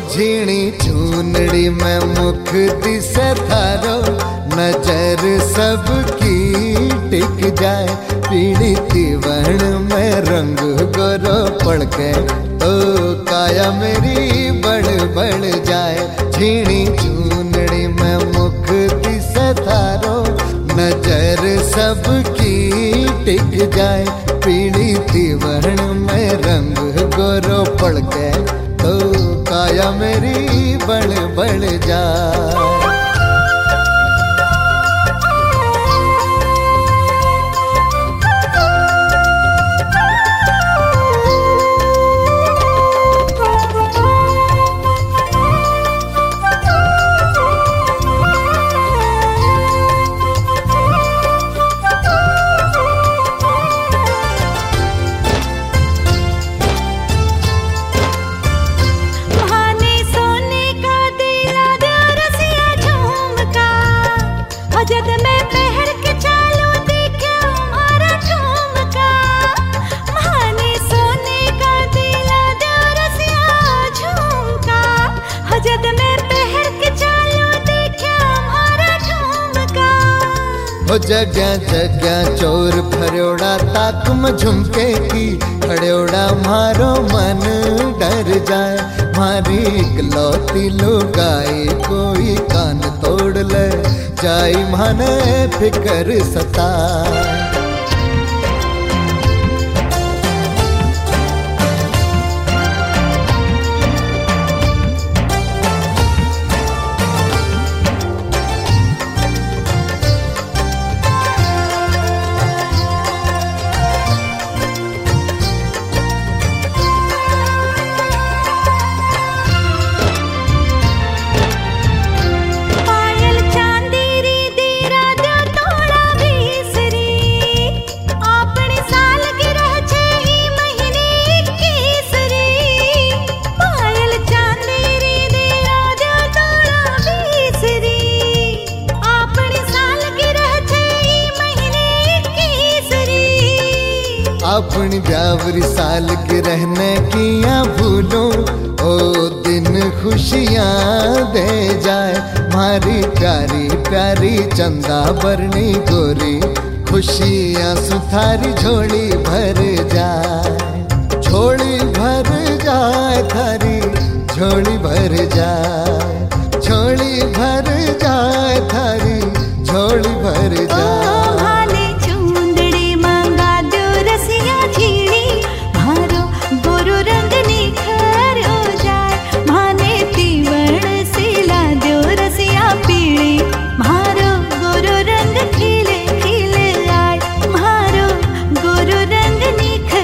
झीणी चूनड़ी में मुख दिसे थारो, नजर सबकी टिक जाए। पीली तीवण में रंग गोरो पड़के, तो काया मेरी बढ़ बढ़ जाए। झीणी चूनड़ी में मुख दिसे थारो, नजर सबकी टिक जाए। पीली तीवण में रंग गोरो पड़के, तो काया मेरी बढ़ बढ़ जाए। हो जगह जगह चोर भरोड़ा ताक में झुमके की, खड़ोड़ा मारो मन डर जाए। मारी इकलौती लुगाई कोई कान तोड़ ले जाई, माने फिकर सताए। अपनी ब्यावरी साल के रहने किया भूलों, ओ दिन खुशियाँ दे जाए। मारी प्यारी प्यारी चंदा बरनी गोरी, खुशियाँ सुथारी झोली भर जाए। झोली भर जाए थारी, झोली भर जाए। झोली भर जाए थारी, झोली भर जाए। गोरो रंग खिले खिले आए, मारो गोरो रंग निखर